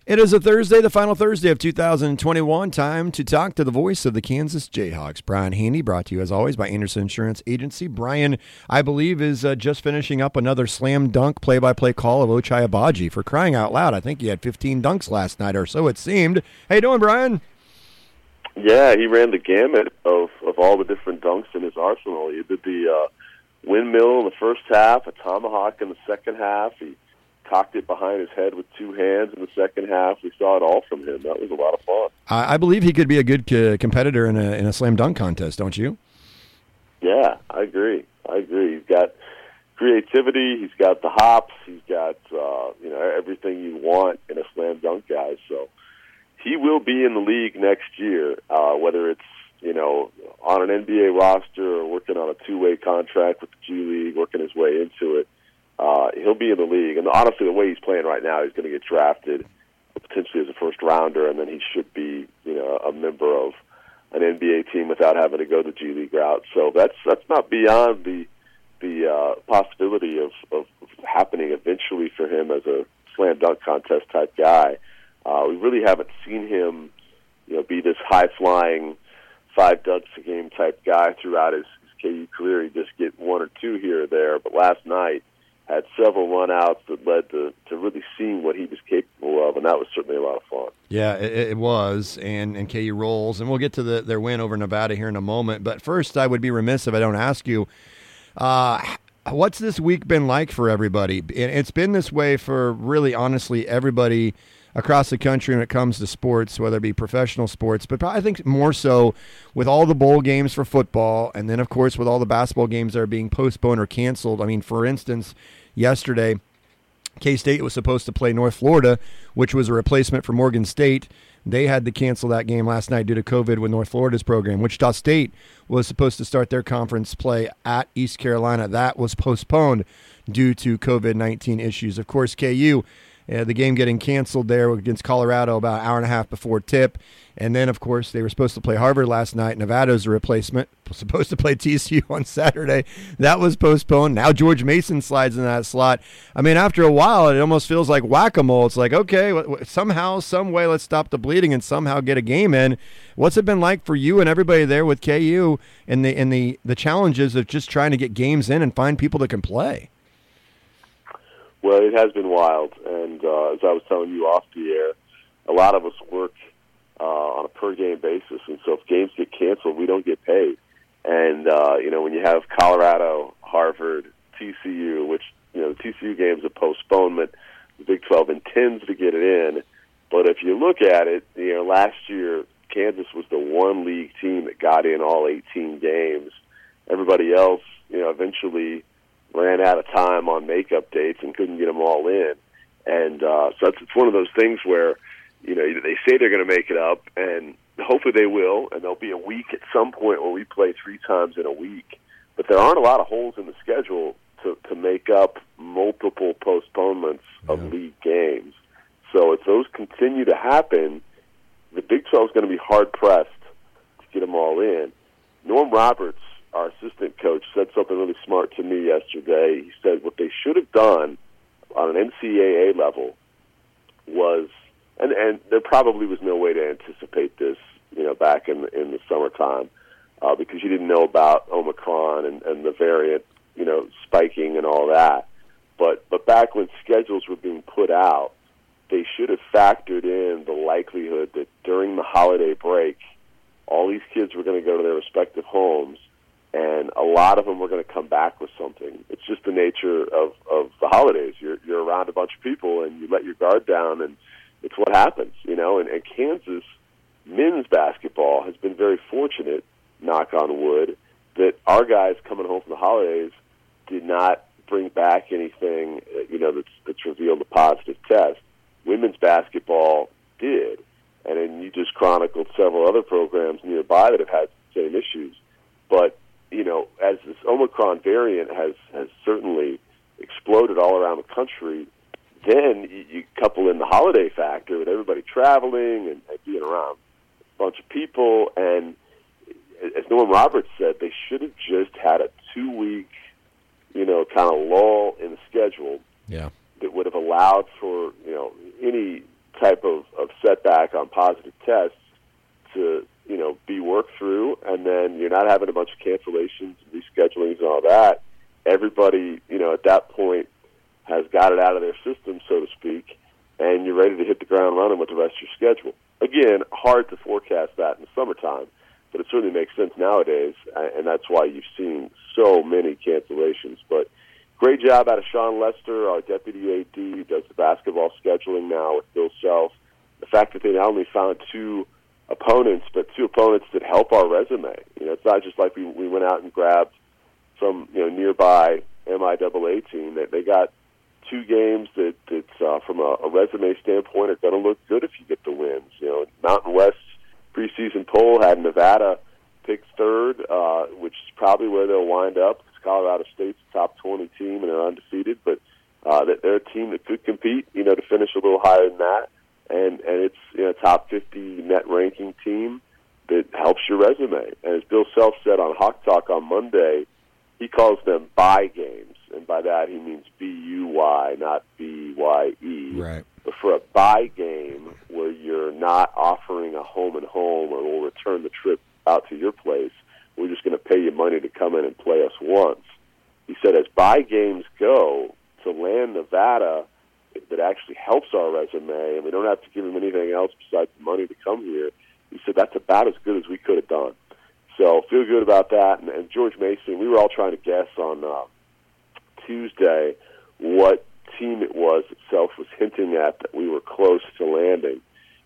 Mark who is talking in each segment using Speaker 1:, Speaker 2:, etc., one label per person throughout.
Speaker 1: It is a Thursday, the final Thursday of 2021. Time to talk to the voice of the Kansas Jayhawks, Brian Haney, brought to you as always by Anderson Insurance Agency. Brian, I believe, is just finishing up another slam dunk play-by-play call of Ochai Agbaji. For crying out loud, I think he had 15 dunks last night, or so it seemed. How you doing, Brian?
Speaker 2: Yeah, he ran the gamut of all the different dunks in his arsenal. He did the windmill in the first half, a tomahawk in the second half. He cocked it behind his head with two hands in the second half. We saw it all from him. That was a lot of fun.
Speaker 1: I believe he could be a good competitor in a slam dunk contest, don't you?
Speaker 2: Yeah, I agree. He's got creativity. He's got the hops. He's got everything you want in a slam dunk guy. So he will be in the league next year, whether it's on an NBA roster or working on a two-way contract with the G League, working his way into it. He'll be in the league, and honestly, the way he's playing right now, he's going to get drafted potentially as a first rounder, and then he should be, a member of an NBA team without having to go the G League route. So that's not beyond the possibility of happening eventually for him as a slam dunk contest type guy. We really haven't seen him, be this high flying 5 dunks a game type guy throughout his KU career. He just get one or two here or there, but last night had several run-outs that led to really seeing what he was capable of, and that was certainly a lot of fun.
Speaker 1: Yeah, it was, and KU rolls, and we'll get to their win over Nevada here in a moment. But first, I would be remiss if I don't ask you, what's this week been like for everybody? It's been this way for really, honestly, everybody across the country when it comes to sports, whether it be professional sports, but I think more so with all the bowl games for football, and then, of course, with all the basketball games that are being postponed or canceled. I mean, for instance, yesterday, K-State was supposed to play North Florida, which was a replacement for Morgan State. They had to cancel that game last night due to COVID with North Florida's program. Wichita State was supposed to start their conference play at East Carolina. That was postponed due to COVID-19 issues. Of course, KU, the game getting canceled there against Colorado about an hour and a half before tip. And then, of course, they were supposed to play Harvard last night. Nevada's a replacement, supposed to play TCU on Saturday. That was postponed. Now George Mason slides in that slot. I mean, after a while, it almost feels like whack-a-mole. It's like, okay, somehow, some way, let's stop the bleeding and somehow get a game in. What's it been like for you and everybody there with KU and the challenges of just trying to get games in and find people that can play?
Speaker 2: Well, it has been wild, and as I was telling you off the air, a lot of us work on a per-game basis, and so if games get canceled, we don't get paid. And, when you have Colorado, Harvard, TCU, which, the TCU game's a postponement, the Big 12 intends to get it in, but if you look at it, last year, Kansas was the one league team that got in all 18 games. Everybody else, eventually ran out of time on makeup dates and couldn't get them all in. And so it's one of those things where, they say they're going to make it up, and hopefully they will, and there'll be a week at some point where we play 3 times in a week. But there aren't a lot of holes in the schedule to make up multiple postponements of league games. So if those continue to happen, the Big 12 is going to be hard-pressed to get them all in. Norm Roberts, our assistant coach, said something really smart to me yesterday. He said what they should have done on an NCAA level was, and there probably was no way to anticipate this, back in the summertime, because you didn't know about Omicron and the variant, spiking and all that. But back when schedules were being put out, they should have factored in the likelihood that during the holiday break, all these kids were going to go to their respective homes, and a lot of them were going to come back with something. It's just the nature of the holidays. You're around a bunch of people, and you let your guard down, and it's what happens, And Kansas men's basketball has been very fortunate, knock on wood, that our guys coming home from the holidays did not bring back anything, that's revealed a positive test. Women's basketball did, and then you just chronicled several other programs nearby that have had the same issues. But, as this Omicron variant has certainly exploded all around the country, then you couple in the holiday factor with everybody traveling and being around a bunch of people. And as Norm Roberts said, they should have just had a 2-week, kind of lull in the schedule
Speaker 1: that
Speaker 2: would have allowed for, any type of setback on positive tests to, be worked through, and then you're not having a bunch of cancellations, reschedulings, and all that. Everybody, at that point has got it out of their system, so to speak, and you're ready to hit the ground running with the rest of your schedule. Again, hard to forecast that in the summertime, but it certainly makes sense nowadays, and that's why you've seen so many cancellations. But great job out of Sean Lester, our deputy AD, who does the basketball scheduling now with Bill Self. The fact that they not only found two opponents, but two opponents that help our resume. It's not just like we went out and grabbed some nearby MIAA team. They got two games that's from a resume standpoint are going to look good if you get the wins. Mountain West's preseason poll had Nevada picked third, which is probably where they'll wind up. It's Colorado State's top 20 team, and they're undefeated, but they're a team that could compete, to finish a little higher than that. And it's top 50 net ranking team that helps your resume. And as Bill Self said on Hawk Talk on Monday, he calls them bye games, and by that he means B-U-Y, not B-Y-E.
Speaker 1: Right.
Speaker 2: But for a bye game where you're not offering a home and home, or we'll return the trip out to your place, we're just going to pay you money to come in and play us once. He said as bye games go, to land Nevada, that actually helps our resume, and we don't have to give him anything else besides the money to come here. He said that's about as good as we could have done. So feel good about that. And George Mason, we were all trying to guess on Tuesday what team it was that Self was hinting at that we were close to landing.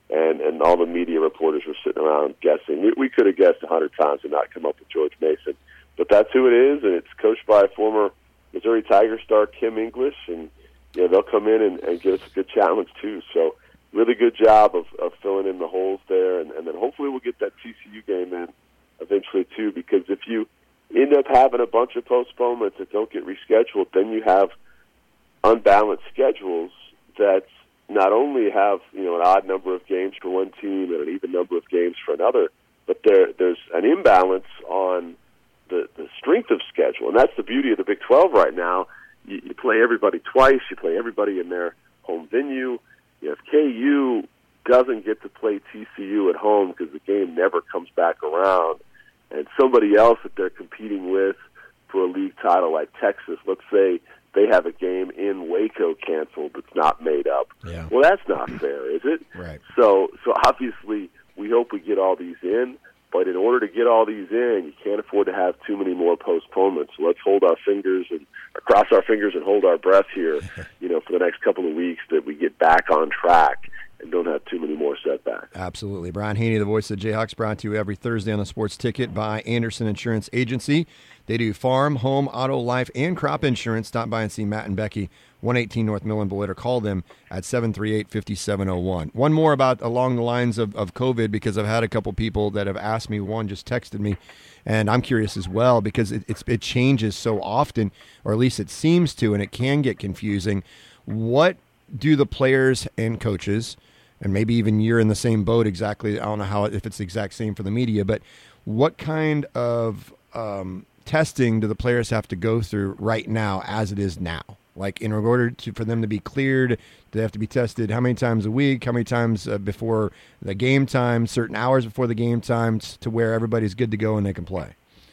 Speaker 2: And all the media reporters were sitting around guessing. We could have guessed 100 times and not come up with George Mason. But that's who it is, and it's coached by former Missouri Tiger star Kim English, and they'll come in and give us a good challenge too. So really good job of filling in the holes there, and then hopefully we'll get that TCU game in eventually too, because if you end up having a bunch of postponements that don't get rescheduled, then you have unbalanced schedules that not only have an odd number of games for one team and an even number of games for another, but there's an imbalance on the strength of schedule, and that's the beauty of the Big 12 right now. You play everybody twice. You play everybody in their home venue. If KU doesn't get to play TCU at home because the game never comes back around, and somebody else that they're competing with for a league title like Texas, let's say they have a game in Waco canceled that's not made up.
Speaker 1: Yeah.
Speaker 2: Well, that's not fair, is it?
Speaker 1: Right.
Speaker 2: So obviously we hope we get all these in. But in order to get all these in, you can't afford to have too many more postponements. So let's hold our fingers and cross our fingers and hold our breath here, for the next couple of weeks that we get back on track and don't have too many more setbacks.
Speaker 1: Absolutely. Brian Haney, the voice of the Jayhawks, brought to you every Thursday on the Sports Ticket by Anderson Insurance Agency. They do farm, home, auto, life, and crop insurance. Stop by and see Matt and Becky, 118 North Millen Boulevard, or call them at 738-5701. One more about along the lines of COVID, because I've had a couple people that have asked me. One just texted me, and I'm curious as well, because it changes so often, or at least it seems to, and it can get confusing. What do the players and coaches, and maybe even you're in the same boat exactly, I don't know if it's the exact same for the media, but what kind of testing do the players have to go through right now as it is now? Like, in order for them to be cleared, they have to be tested how many times a week, how many times before the game time, certain hours before the game time, to where everybody's good to go and they can play?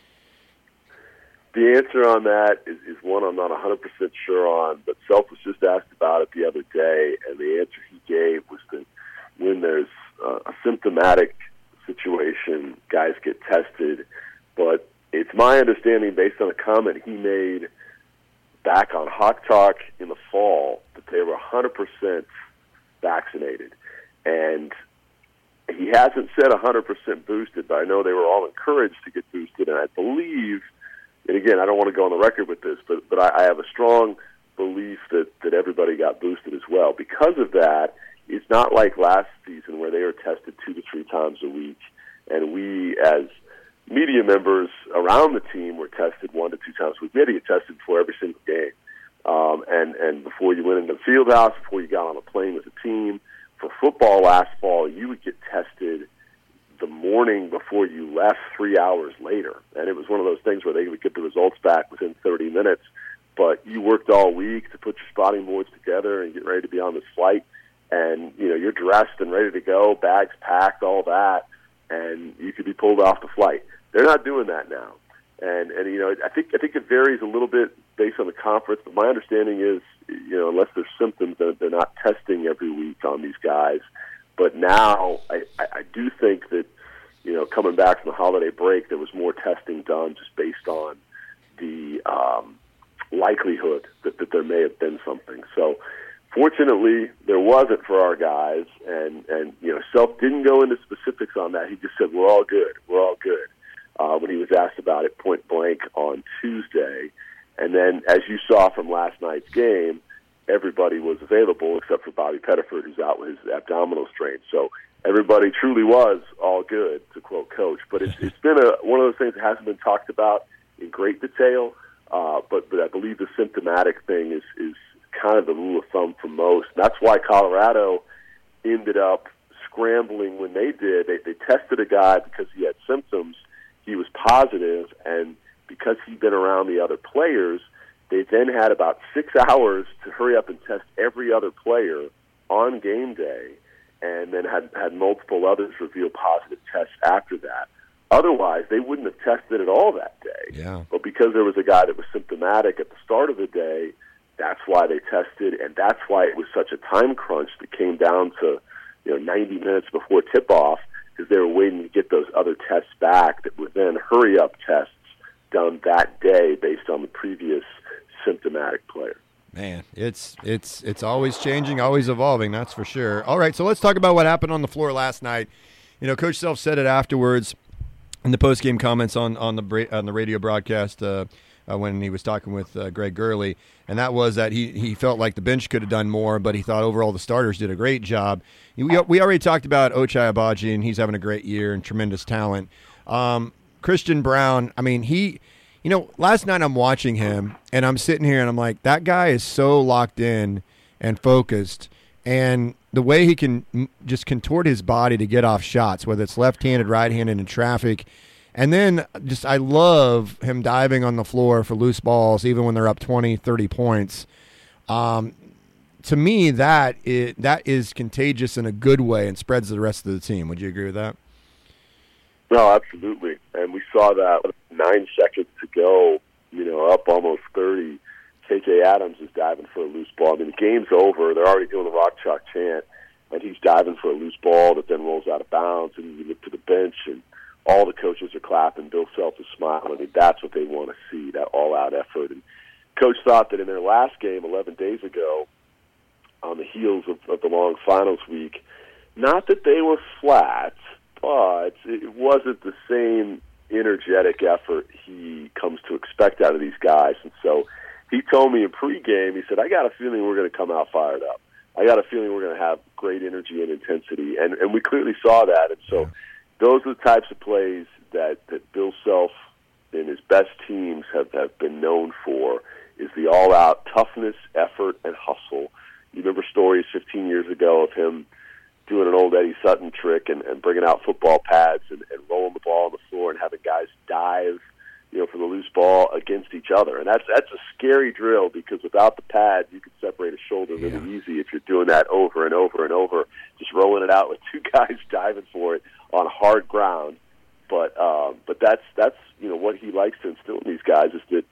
Speaker 2: The answer on that is one I'm not 100% sure on, but Self was just asked about it the other day, and the answer he gave was that when there's a symptomatic situation, guys get tested. But it's my understanding, based on a comment he made back on Hawk Talk in the fall, that they were 100% vaccinated. And he hasn't said 100% boosted, but I know they were all encouraged to get boosted, and I believe, and again, I don't want to go on the record with this, but I have a strong belief that everybody got boosted as well. Because of that, it's not like last season where they were tested 2 to 3 times a week, and we as media members around the team were tested 1 to 2 times a week. We had to get tested before every single game, and before you went into the field house, before you got on a plane with the team. For football last fall, you would get tested the morning before you left, 3 hours later. And it was one of those things where they would get the results back within 30 minutes. But you worked all week to put your spotting boards together and get ready to be on this flight. and you're dressed and ready to go, bags packed, all that, and you could be pulled off the flight. They're not doing that now, and I think it varies a little bit based on the conference, but my understanding is unless there's symptoms, they're not testing every week on these guys. But now I do think that coming back from the holiday break, there was more testing done just based on the likelihood that there may have been something. So fortunately, there wasn't for our guys, and Self didn't go into specifics on that. He just said, we're all good. We're all good. When he was asked about it point blank on Tuesday. And then, as you saw from last night's game, everybody was available except for Bobby Pettiford, who's out with his abdominal strain. So everybody truly was all good, to quote Coach. But it's been one of those things that hasn't been talked about in great detail. But I believe the symptomatic thing is kind of the rule of thumb for most. That's why Colorado ended up scrambling when they did. They tested a guy because he had symptoms. He was positive, and because he'd been around the other players, they then had about 6 hours to hurry up and test every other player on game day, and then had multiple others reveal positive tests after that. Otherwise, they wouldn't have tested at all that day.
Speaker 1: Yeah.
Speaker 2: But because there was a guy that was symptomatic at the start of the day, that's why they tested, and that's why it was such a time crunch that came down to 90 minutes before tip-off, because they were waiting to get those other tests back that were then hurry-up tests done that day based on the previous symptomatic player.
Speaker 1: Man, it's always changing, always evolving, that's for sure. All right, so let's talk about what happened on the floor last night. Coach Self said it afterwards in the post-game comments on the radio broadcast when he was talking with Greg Gurley, and that was that he felt like the bench could have done more, but he thought overall the starters did a great job. We already talked about Ochai Agbaji, and he's having a great year and tremendous talent. Christian Braun, I mean, last night I'm watching him, and I'm sitting here, and I'm like, that guy is so locked in and focused, and the way he can just contort his body to get off shots, whether it's left-handed, right-handed in traffic, and then I love him diving on the floor for loose balls, even when they're up 20, 30 points. To me, that is contagious in a good way and spreads to the rest of the team. Would you agree with that?
Speaker 2: No, absolutely. And we saw that with 9 seconds to go, up almost 30. KJ Adams is diving for a loose ball. I mean, the game's over. They're already doing the Rock Chalk chant, and he's diving for a loose ball that then rolls out of bounds, and you look to the bench, and all the coaches are clapping. Bill Self is smiling. I mean, that's what they want to see, that all-out effort. And Coach thought that in their last game 11 days ago, on the heels of the long finals week, not that they were flat, but it wasn't the same energetic effort he comes to expect out of these guys. And so he told me in pregame, he said, I got a feeling we're going to come out fired up. I got a feeling we're going to have great energy and intensity. And we clearly saw that. And so those are the types of plays that Bill Self and his best teams have been known for, is the all-out toughness, effort, and hustle. You remember stories 15 years ago of him doing an old Eddie Sutton trick and bringing out football pads and rolling the ball on the floor and having guys dive, for the loose ball against each other. And that's a scary drill, because without the pad, you can separate a shoulder really easy if you're doing that over and over and over, just rolling it out with 2 guys diving for it on hard ground. But that's what he likes to instill in these guys is that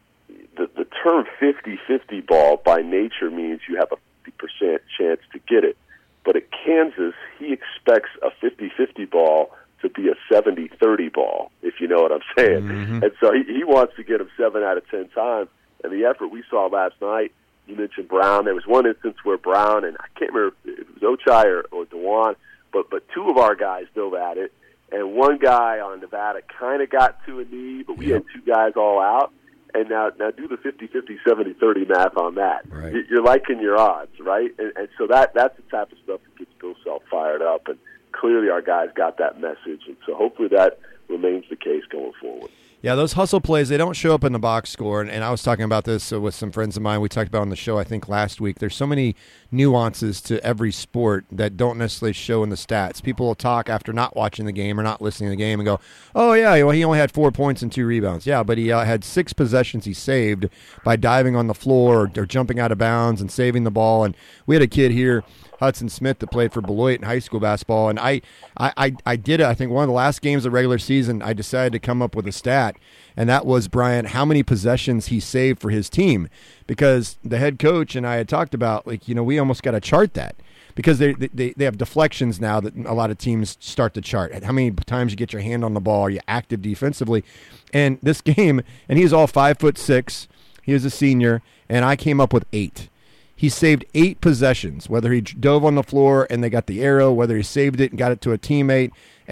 Speaker 2: the term 50-50 ball by nature means you have a 50% chance to get it. But at Kansas, he expects a 50-50 ball to be a 70-30 ball, if you know what I'm saying. Mm-hmm. And so he wants to get them 7 out of 10 times. And the effort we saw last night, you mentioned Brown. There was one instance where Brown, and I can't remember if it was Ochai or DeJuan, but 2 of our guys dove at it. And one guy on Nevada kind of got to a knee, but we had 2 guys all out. And now do the 50-50, 70-30 math on that.
Speaker 1: Right.
Speaker 2: You're liking your odds, right? And so that's the type of stuff that gets Bill Self fired up. And clearly our guys got that message. And so hopefully that remains the case going forward.
Speaker 1: Yeah, those hustle plays, they don't show up in the box score. And I was talking about this with some friends of mine. We talked about on the show, I think, last week. There's so many nuances to every sport that don't necessarily show in the stats. People will talk after not watching the game or not listening to the game and go, oh, yeah, well, he only had 4 points and 2 rebounds. Yeah, but he had 6 possessions he saved by diving on the floor or jumping out of bounds and saving the ball. And we had a kid here, Hudson Smith, that played for Beloit in high school basketball. And I did it. I think one of the last games of the regular season, I decided to come up with a stat, and that was, Brian, how many possessions he saved for his team. Because the head coach and I had talked about, like, we almost got to chart that. Because they have deflections now that a lot of teams start to chart. How many times you get your hand on the ball, are you active defensively? And this game, and he's all 5'6", he was a senior, and I came up with 8. He saved 8 possessions, whether he dove on the floor and they got the arrow, whether he saved it and got it to a teammate,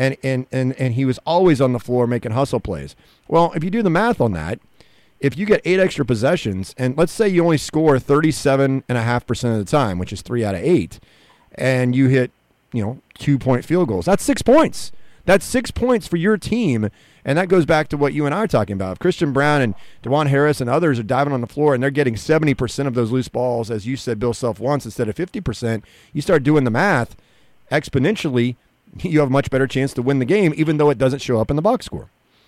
Speaker 1: and he was always on the floor making hustle plays. Well, if you do the math on that, if you get 8 extra possessions, and let's say you only score 37.5% of the time, which is 3 out of 8, and you hit, 2-point field goals, that's 6 points. That's 6 points for your team, and that goes back to what you and I are talking about. If Christian Brown and DeJuan Harris and others are diving on the floor and they're getting 70% of those loose balls, as you said, Bill Self once, instead of 50%, you start doing the math exponentially, you have a much better chance to win the game, even though it doesn't show up in the box score.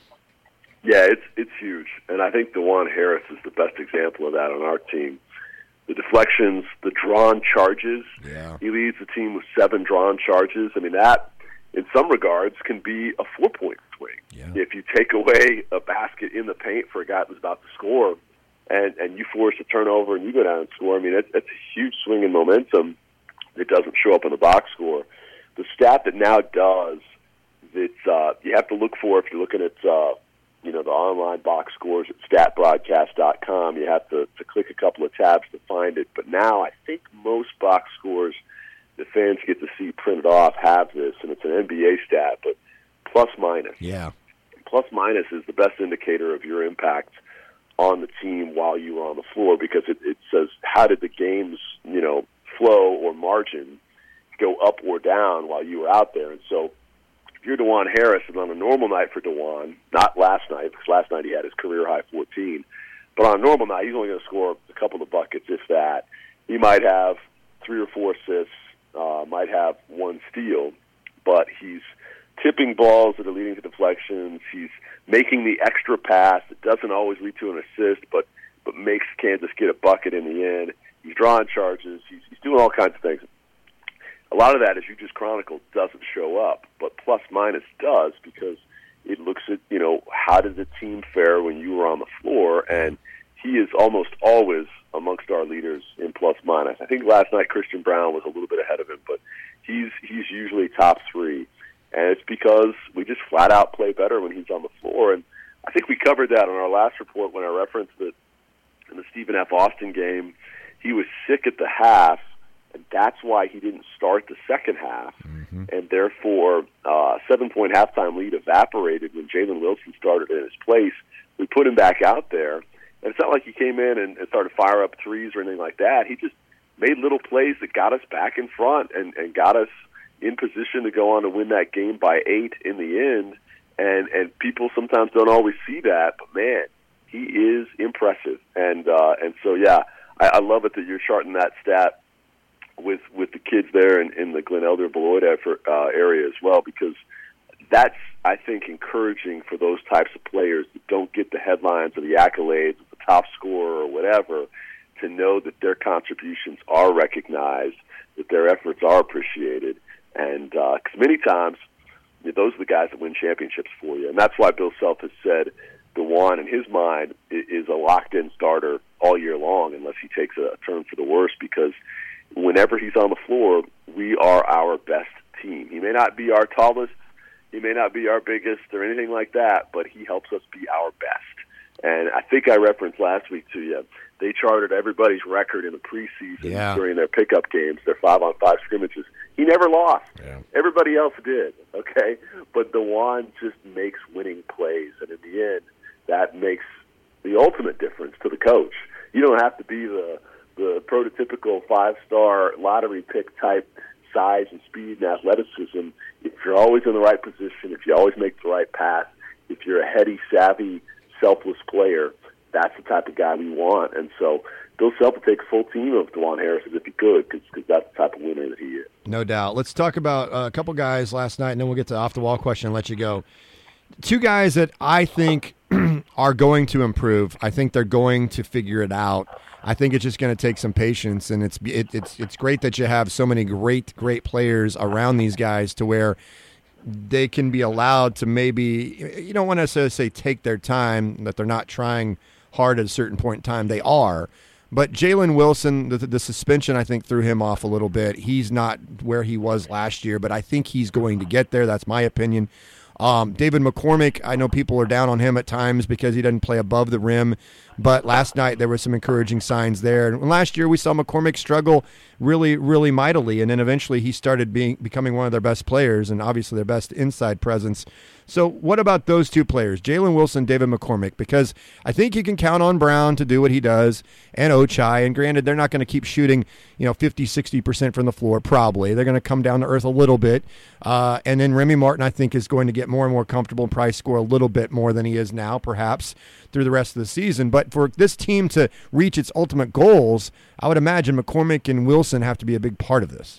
Speaker 2: Yeah, it's huge, and I think DeJuan Harris is the best example of that on our team. The deflections, the drawn charges.
Speaker 1: Yeah. He
Speaker 2: leads the team with 7 drawn charges. I mean, that, in some regards, can be a 4-point swing.
Speaker 1: Yeah.
Speaker 2: If you take away a basket in the paint for a guy who's about to score, and you force a turnover and you go down and score, I mean, that's a huge swing in momentum that doesn't show up in the box score. The stat that now does, that you have to look for if you're looking at the online box scores at statbroadcast.com. You have to click a couple of tabs to find it. But now I think most box scores that fans get to see printed off have this, and it's an NBA stat, but plus minus.
Speaker 1: Yeah.
Speaker 2: Plus minus is the best indicator of your impact on the team while you were on the floor, because it says how did the game's flow or margin go up or down while you were out there. And so if you're DeJuan Harris, and on a normal night for DeJuan, not last night, because last night he had his career-high 14, but on a normal night he's only going to score a couple of buckets, if that. He might have 3 or 4 assists, might have 1 steal, but he's tipping balls that are leading to deflections. He's making the extra pass that doesn't always lead to an assist, but makes Kansas get a bucket in the end. He's drawing charges. He's doing all kinds of things. A lot of that, as you just chronicled, doesn't show up, but plus minus does, because it looks at, how did the team fare when you were on the floor, and he is almost always amongst our leaders in plus minus. I think last night Christian Brown was a little bit ahead of him, but he's usually top 3, and it's because we just flat out play better when he's on the floor. And I think we covered that on our last report when I referenced that in the Stephen F. Austin game, he was sick at the half, and that's why he didn't start the second half, and therefore 7-point halftime lead evaporated when Jalen Wilson started in his place. We put him back out there, and it's not like he came in and started to fire up threes or anything like that. He just made little plays that got us back in front and got us in position to go on to win that game by 8 in the end, and people sometimes don't always see that, but man, he is impressive. And so, yeah, I love it that you're charting that stat with the kids there in the Glen Elder Beloit area as well, because that's, I think, encouraging for those types of players that don't get the headlines or the accolades of the top scorer or whatever, to know that their contributions are recognized, that their efforts are appreciated. And because many times, those are the guys that win championships for you. And that's why Bill Self has said DeJuan, in his mind, is a locked-in starter all year long unless he takes a turn for the worse, because whenever he's on the floor, we are our best team. He may not be our tallest, he may not be our biggest or anything like that, but he helps us be our best. And I think I referenced last week to you, they charted everybody's record in the preseason during their pickup games, their 5-on-5 scrimmages. He never lost. Yeah. Everybody else did, okay? But DeJuan just makes winning plays, and in the end, that makes the ultimate difference to the coach. You don't have to be the prototypical 5-star lottery pick type size and speed and athleticism. If you're always in the right position, if you always make the right pass, if you're a heady, savvy selfless player. That's the type of guy we want. And so Bill Self will take a full team of DeJuan Harris if he could, because that's the type of winner that he is.
Speaker 1: No doubt. Let's talk about a couple guys last night, and then we'll get to off-the-wall question and let you go. Two guys that I think are going to improve. I think they're going to figure it out. I think it's just going to take some patience, and it's great that you have so many great players around these guys to where they can be allowed to maybe, you don't want to necessarily say take their time, that they're not trying hard at a certain point in time. They are. But Jalen Wilson, the suspension, I think, threw him off a little bit. He's not where he was last year, but I think he's going to get there. That's my opinion. David McCormick, I know people are down on him at times because he doesn't play above the rim, but last night there were some encouraging signs there. And last year we saw McCormick struggle really, really mightily, and then eventually he started becoming one of their best players and obviously their best inside presence. So what about those two players, Jalen Wilson, David McCormick? Because I think you can count on Brown to do what he does, and Ochai. And granted, they're not going to keep shooting, 50, 60% from the floor, probably. They're going to come down to earth a little bit. And then Remy Martin, I think, is going to get more and more comfortable and probably score a little bit more than he is now, perhaps, through the rest of the season. But for this team to reach its ultimate goals, I would imagine McCormick and Wilson have to be a big part of this.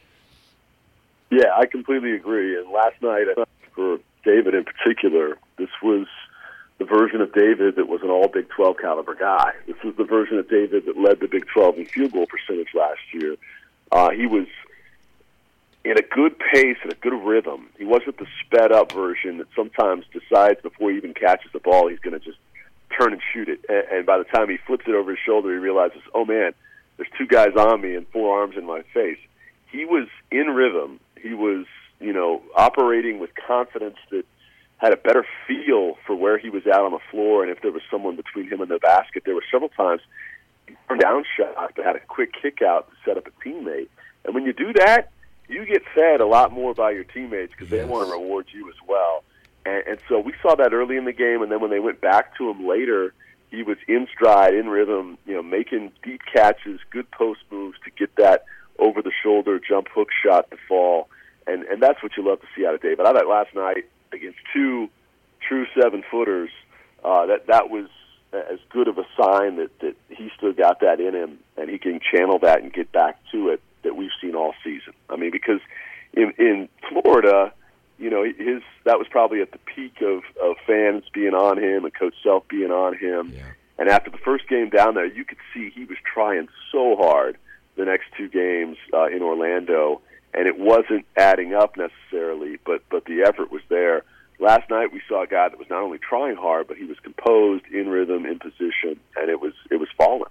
Speaker 2: Yeah, I completely agree. And last night, I thought for David in particular, this was the version of David that was an all Big 12 caliber guy. This was the version of David that led the Big 12 in field goal percentage last year. He was in a good pace and a good rhythm. He wasn't the sped up version that sometimes decides before he even catches the ball he's going to just turn and shoot it. And by the time he flips it over his shoulder, he realizes, oh man, there's two guys on me and four arms in my face. He was in rhythm. He was, operating with confidence that had a better feel for where he was out on the floor, and if there was someone between him and the basket. There were several times he turned down shots but had a quick kick out to set up a teammate. And when you do that, you get fed a lot more by your teammates because they want to reward you as well. And so we saw that early in the game, and then when they went back to him later, he was in stride, in rhythm, making deep catches, good post moves to get that over-the-shoulder jump hook shot to fall. And that's what you love to see out of David. I thought last night against two true 7-footers, that was as good of a sign that he still got that in him, and he can channel that and get back to it that we've seen all season. I mean, because in Florida, that was probably at the peak of fans being on him and Coach Self being on him. Yeah. And after the first game down there, you could see he was trying so hard the next two games in Orlando, and it wasn't adding up necessarily, but the effort was there. Last night we saw a guy that was not only trying hard, but he was composed, in rhythm, in position, and it was falling.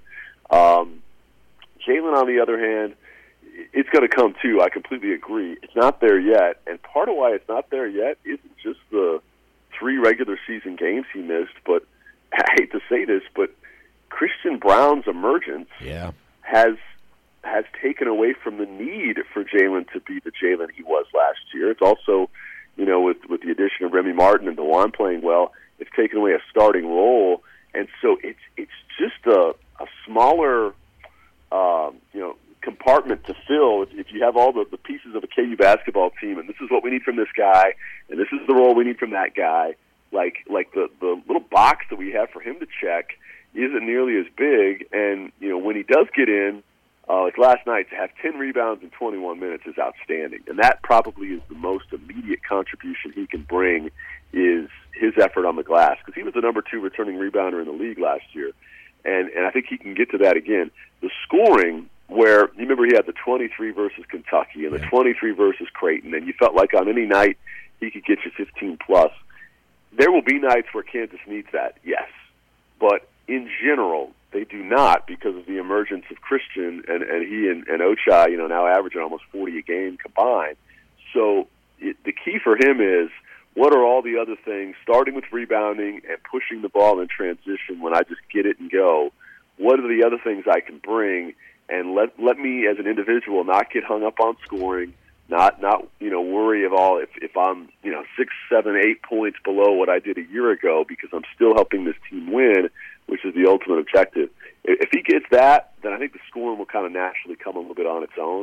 Speaker 2: Jalen, on the other hand, it's going to come too. I completely agree. It's not there yet, and part of why it's not there yet isn't just the 3 regular season games he missed, but I hate to say this, but Christian Braun's emergence has taken away from the need for Jalen to be the Jalen he was last year. It's also, with the addition of Remy Martin and DeJuan playing well, it's taken away a starting role, and so it's just a smaller, compartment to fill if you have all the pieces of a KU basketball team, and this is what we need from this guy, and this is the role we need from that guy. Like the little box that we have for him to check isn't nearly as big, and when he does get in, like last night, to have 10 rebounds in 21 minutes is outstanding, and that probably is the most immediate contribution he can bring is his effort on the glass, because he was the number 2 returning rebounder in the league last year, and I think he can get to that again. The scoring, where you remember he had the 23 versus Kentucky and the 23 versus Creighton, and you felt like on any night he could get you 15 plus. There will be nights where Kansas needs that, yes, but in general they do not, because of the emergence of Christian and he and Ochai, now averaging almost 40 a game combined. So the key for him is, what are all the other things, starting with rebounding and pushing the ball in transition when I just get it and go? What are the other things I can bring? And let me, as an individual, not get hung up on scoring, not worry of all if I'm 6, 7, 8 points below what I did a year ago, because I'm still helping this team win, which is the ultimate objective. If he gets that, then I think the scoring will kind of naturally come a little bit on its own.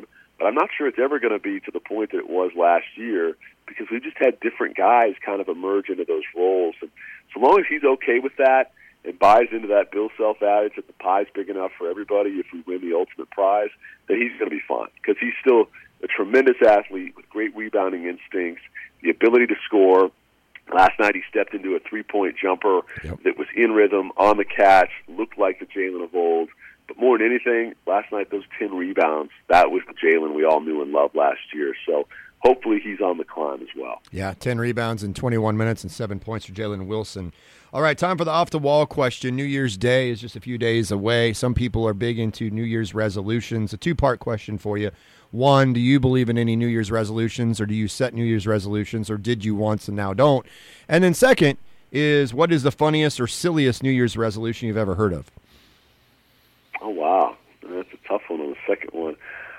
Speaker 2: but I'm not sure it's ever going to be to the point that it was last year because we just had different guys kind of emerge into those roles. And so long as he's okay with that and buys into that Bill Self adage that the pie's big enough for everybody if we win the ultimate prize, then he's going to be fine because he's still a tremendous athlete with great rebounding instincts, the ability to score. Last night he stepped into a three-point jumper that was in rhythm, on the catch, looked like the Jalen of old. But more than anything, last night those 10 rebounds, that was the Jalen we all knew and loved last year. So hopefully he's on the climb as well.
Speaker 1: Yeah, 10 rebounds in 21 minutes and 7 points for Jalen Wilson. All right, time for the off-the-wall question. New Year's Day is just a few days away. Some people are big into New Year's resolutions. A two-part question for you. One, do you believe in any New Year's resolutions, or do you set New Year's resolutions, or did you once and now don't? And then second is, what is the funniest or silliest New Year's resolution you've ever heard of?
Speaker 2: Oh, wow. That's a tough one on the second one.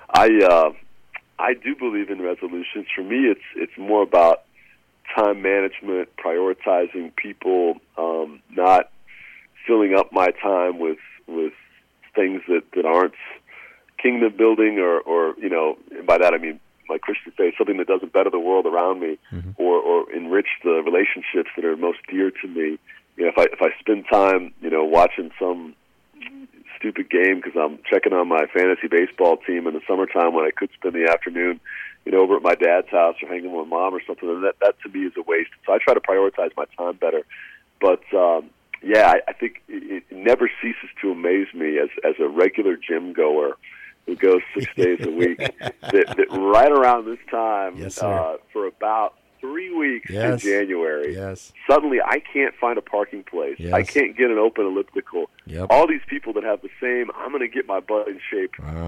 Speaker 2: I do believe in resolutions. For me, it's more about time management, prioritizing people, not filling up my time with things that aren't kingdom building or you know, by that I mean my Christian faith, something that doesn't better the world around me or enrich the relationships that are most dear to me. You know, if I spend time, you know, watching some stupid game because I'm checking on my fantasy baseball team in the summertime when I could spend the afternoon, you know, over at my dad's house or hanging with mom or something, and that to me is a waste. So I try to prioritize my time better. But yeah, I think it never ceases to amaze me as a regular gym goer who goes 6 days a week that right around this time for about 3 weeks in January, suddenly I can't find a parking place. I can't get an open elliptical. All these people that have the same, I'm going to get my butt in shape,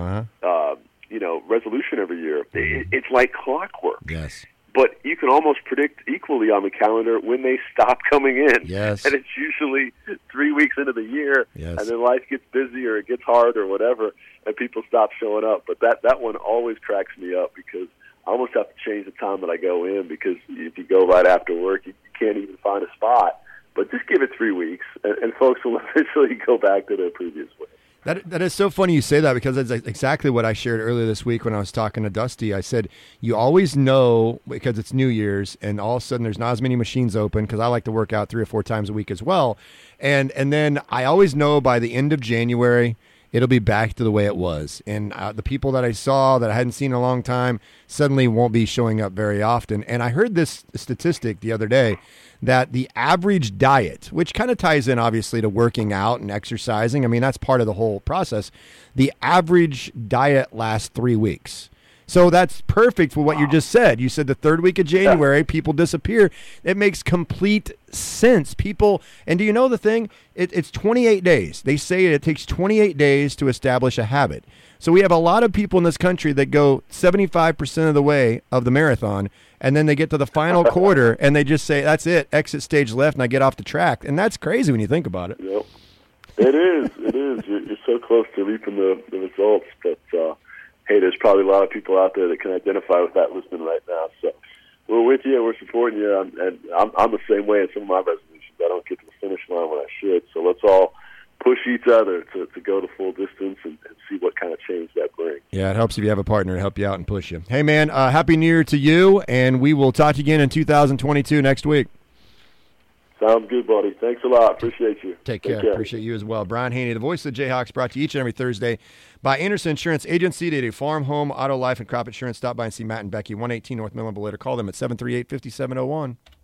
Speaker 2: you know, resolution every year. It's like clockwork. But you can almost predict equally on the calendar when they stop coming in. And it's usually 3 weeks into the year, and then life gets busy or it gets hard or whatever, and people stop showing up. But that one always cracks me up because I almost have to change the time that I go in because if you go right after work, you can't even find a spot. But just give it 3 weeks, and folks will eventually go back to their previous way.
Speaker 1: That is so funny you say that because that's exactly what I shared earlier this week when I was talking to Dusty. I said, you always know because it's New Year's and all of a sudden there's not as many machines open because I like to work out 3 or 4 times a week as well. And then I always know by the end of January, it'll be back to the way it was. And the people that I saw that I hadn't seen in a long time suddenly won't be showing up very often. And I heard this statistic the other day that the average diet, which kind of ties in obviously to working out and exercising, I mean, that's part of the whole process. The average diet lasts 3 weeks. So that's perfect for what you just said. You said the third week of January, people disappear. It makes complete sense. People, and do you know the thing? It's 28 days. They say it takes 28 days to establish a habit. So we have a lot of people in this country that go 75% of the way of the marathon, and then they get to the final quarter, and they just say, that's it, exit stage left, and I get off the track. And that's crazy when you think about it.
Speaker 2: Yep. It is. It is. You're so close to reaping the results, but hey, there's probably a lot of people out there that can identify with that listening right now. So we're with you. We're supporting you. And I'm the same way in some of my resolutions. I don't get to the finish line when I should. So let's all push each other to go the full distance and see what kind of change that brings.
Speaker 1: Yeah, it helps if you have a partner to help you out and push you. Hey, man, Happy New Year to you, and we will talk to you again in 2022 next week.
Speaker 2: Sounds good, buddy. Thanks a lot. Appreciate you.
Speaker 1: Take care. Appreciate you as well. Brian Haney, the voice of the Jayhawks, brought to you each and every Thursday by Anderson Insurance Agency. They do farm, home, auto, life, and crop insurance. Stop by and see Matt and Becky, 118 North Midland Boulevard. Call them at 738-5701.